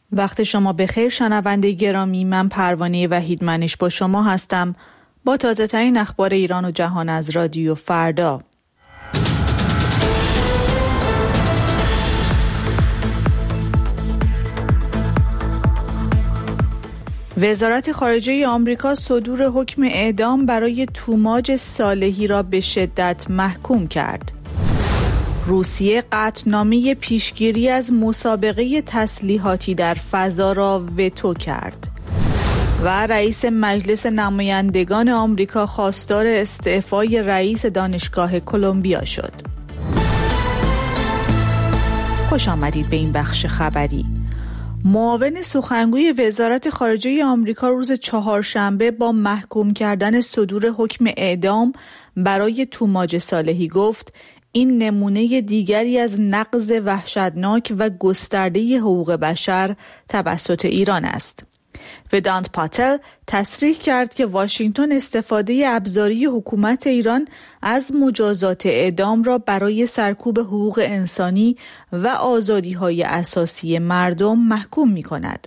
وقت شما بخیر شنونده گرامی، من پروانه وحیدمنش با شما هستم با تازه ترین اخبار ایران و جهان از رادیو فردا. وزارت خارجه آمریکا صدور حکم اعدام برای توماج صالحی را به شدت محکوم کرد. روسیه قطعنامه پیشگیری از مسابقه تسلیحاتی در فضا را وتو کرد و رئیس مجلس نمایندگان آمریکا خواستار استعفای رئیس دانشگاه کلمبیا شد. خوش آمدید به این بخش خبری. معاون سخنگوی وزارت خارجه آمریکا روز چهارشنبه با محکوم کردن صدور حکم اعدام برای توماج صالحی گفت این نمونه دیگری از نقض وحشتناک و گسترده حقوق بشر توسط ایران است. ودانت پاتل تصریح کرد که واشنگتن استفاده ابزاری حکومت ایران از مجازات اعدام را برای سرکوب حقوق انسانی و آزادی‌های اساسی مردم محکوم می‌کند.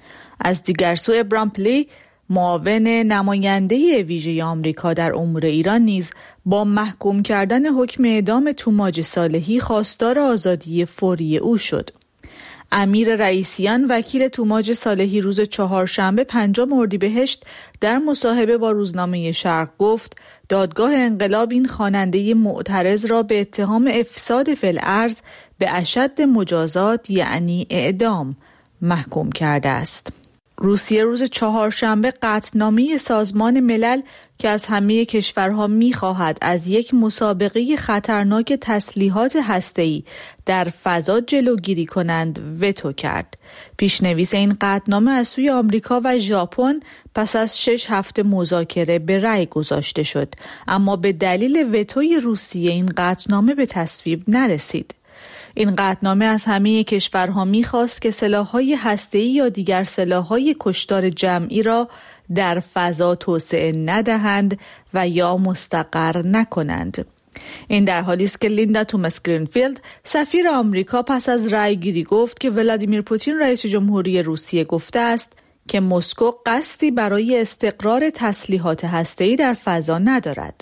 از دیگر سو ابرام پلی معاون نماینده ویژه آمریکا در امور ایران نیز با محکوم کردن حکم اعدام توماج صالحی خواستار آزادی فوری او شد. امیر رئیسیان وکیل توماج صالحی روز چهارشنبه 5 اردیبهشت در مصاحبه با روزنامه شرق گفت دادگاه انقلاب این خواننده معترض را به اتهام افساد فی الارض به اشد مجازات یعنی اعدام محکوم کرده است. روسیه روز چهارشنبه قطعنامه سازمان ملل که از همه کشورها می‌خواهد از یک مسابقه خطرناک تسلیحات هسته‌ای در فضا جلوگیری کنند وتو کرد. پیشنویس این قطعنامه از سوی آمریکا و ژاپن پس از 6 هفته مذاکره به رأی گذاشته شد، اما به دلیل وتوی روسیه این قطعنامه به تصویب نرسید. این قطعنامه از همه کشورها می‌خواست که سلاح‌های هسته‌ای یا دیگر سلاح‌های کشتار جمعی را در فضا توسعه ندهند و یا مستقر نکنند. این در حالی است که لیندا توماس گرینفیلد سفیر آمریکا پس از رأیگیری گفت که ولادیمیر پوتین رئیس جمهوری روسیه گفته است که مسکو قصدی برای استقرار تسلیحات هسته‌ای در فضا ندارد.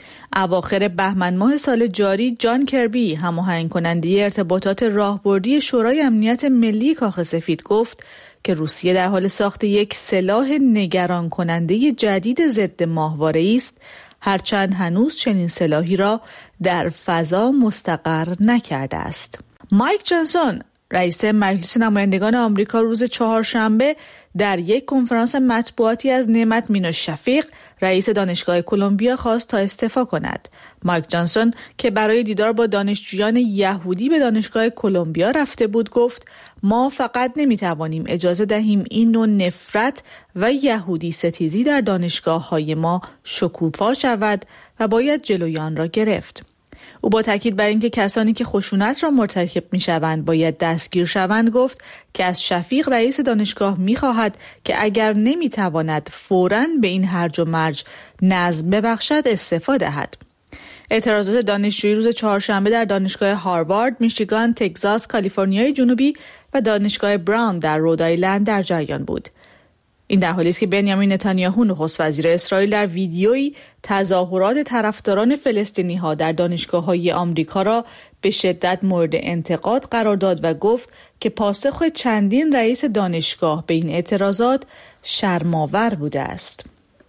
اواخر بهمن ماه سال جاری جان کربی هماهنگ کننده ارتباطات راهبردی شورای امنیت ملی کاخ سفید گفت که روسیه در حال ساخت یک سلاح نگران کننده جدید ضد ماهواره‌ای است، هرچند هنوز چنین سلاحی را در فضا مستقر نکرده است. مایک جانسون رئیس مجلس نمایندگان آمریکا روز چهارشنبه در یک کنفرانس مطبوعاتی از نعمت مینوش شفیق رئیس دانشگاه کلمبیا خواست تا استعفا کند. مایک جانسون که برای دیدار با دانشجویان یهودی به دانشگاه کلمبیا رفته بود گفت ما فقط نمیتوانیم اجازه دهیم این نوع نفرت و یهودی ستیزی در دانشگاه‌های ما شکوفا شود و باید جلوی آن را گرفت. او با تاکید بر اینکه کسانی که خشونت را مرتکب می‌شوند باید دستگیر شوند گفت که از شفیق رئیس دانشگاه می‌خواهد که اگر نمی‌تواند فوراً به این هرج و مرج نظم ببخشد استعفا دهد. اعتراضات دانشجویی روز چهارشنبه در دانشگاه هاروارد، میشیگان، تگزاس، کالیفرنیای جنوبی و دانشگاه براون در رودایلند در جریان بود. این در حالی است که بنیامین نتانیاهو نخست وزیر اسرائیل در ویدیویی تظاهرات طرفداران فلسطینی‌ها در دانشگاه‌های آمریکا را به شدت مورد انتقاد قرار داد و گفت که پاسخ چندین رئیس دانشگاه به این اعتراضات شرم‌آور بوده است.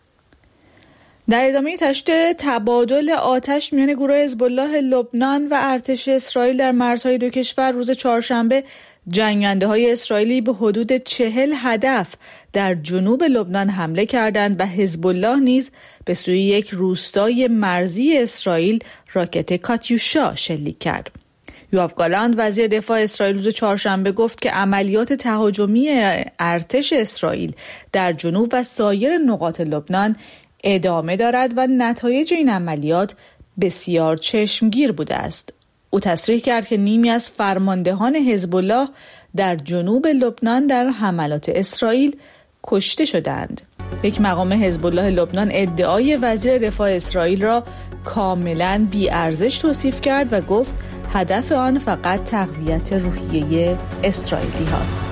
در ادامه تشدید تبادل آتش میان گروه حزب الله لبنان و ارتش اسرائیل در مرزهای دو کشور روز چهارشنبه جنگنده‌های اسرائیلی به حدود 40 هدف در جنوب لبنان حمله کردند و حزب الله نیز به سوی یک روستای مرزی اسرائیل راکت کاتیوشا شلیک کرد. یوآف گالانت وزیر دفاع اسرائیل روز چهارشنبه گفت که عملیات تهاجمی ارتش اسرائیل در جنوب و سایر نقاط لبنان ادامه دارد و نتایج این عملیات بسیار چشمگیر بوده است. او تصریح کرد که نیمی از فرماندهان حزب الله در جنوب لبنان در حملات اسرائیل کشته شدند. یک مقام حزب الله لبنان ادعای وزیر دفاع اسرائیل را کاملاً بی‌ارزش توصیف کرد و گفت هدف آن فقط تقویت روحیه اسرائیلی هاست.